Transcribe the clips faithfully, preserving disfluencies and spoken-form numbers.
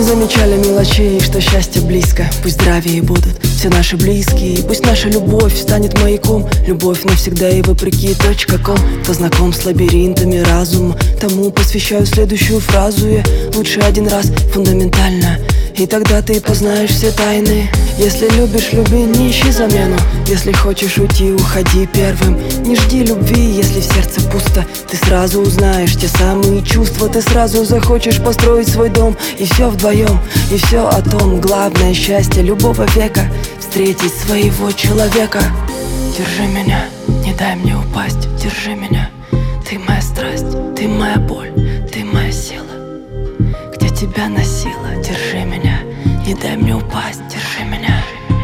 замечали мелочей, что счастье близко. Пусть здравее будут все наши близкие. Пусть наша любовь станет маяком. Любовь навсегда и вопреки точка ком. Кто знаком с лабиринтами разума, тому посвящаю следующую фразу я. Лучше один раз фундаментально, и тогда ты познаешь все тайны. Если любишь, люби, не ищи замену. Если хочешь уйти, уходи первым. Не жди любви, если в сердце пусто. Ты сразу узнаешь те самые чувства. Ты сразу захочешь построить свой дом. И все вдвоем, и все о том. Главное счастье любого века — встретить своего человека. Держи меня, не дай мне упасть. Держи меня, ты моя страсть, ты моя боль, ты моя сила. Где тебя носила, держи меня, не дай мне упасть. Держи меня,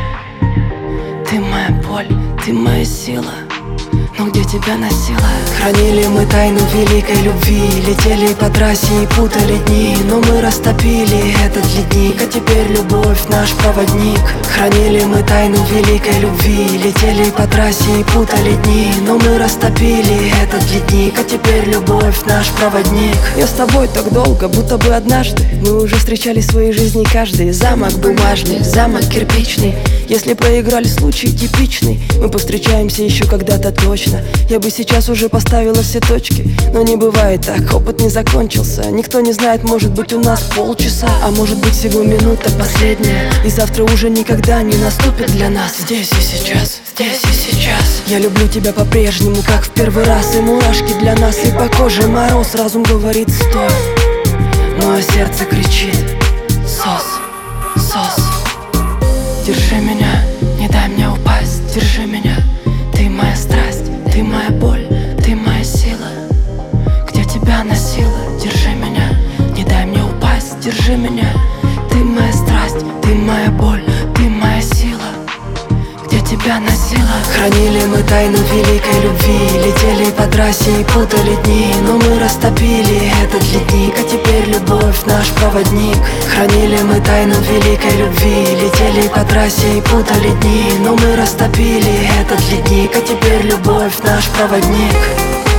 ты моя боль, ты моя сила. Но где тебя носила? Хранили мы тайну великой любви. Летели по трассе и путали дни, но мы растопили этот ледник, а теперь любовь наш проводник. Хранили мы тайну великой любви. Летели по трассе и путали дни, но мы растопили этот ледник, а теперь любовь наш проводник. Я с тобой так долго, будто бы однажды мы уже встречали в своей жизни каждый. Замок бумажный, замок кирпичный. Если проиграли случай типичный, мы повстречаемся еще когда-то точно. Я бы сейчас уже поставила все точки, но не бывает так, опыт не закончился. Никто не знает, может быть у нас полчаса, а может быть всего минута последняя. И завтра уже никогда не наступит для нас. Здесь и сейчас, здесь и сейчас. Я люблю тебя по-прежнему, как в первый раз. И мурашки для нас, и по коже мороз. Разум говорит стой, но а сердце кричит сос, сос. Держи меня, не дай мне упасть. Держи меня, ты моя страсть, ты моя боль, ты моя сила. Где тебя носила? Держи меня, не дай мне упасть. Держи меня, ты моя страсть, ты моя боль, ты моя сила. Где тебя носила? Хранили мы тайну великой любви. Летели по трассе и путали дни, но мы растопили этот ледник, а теперь любовь наш проводник. Хранили мы тайну великой любви. Летели по трассе и путали дни, но мы растопили этот ледник, а теперь любовь наш проводник.